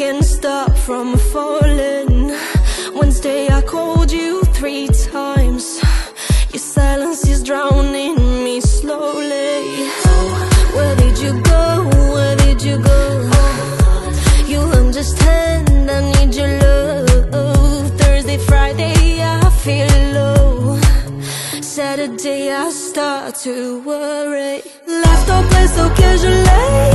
can't stop from falling. Wednesday I called you 3 times. Your silence is drowning me slowly. Where did you go? Where did you go? You understand, I need your love. Thursday, Friday, I feel low. Saturday, I start to worry. Left our place so casually.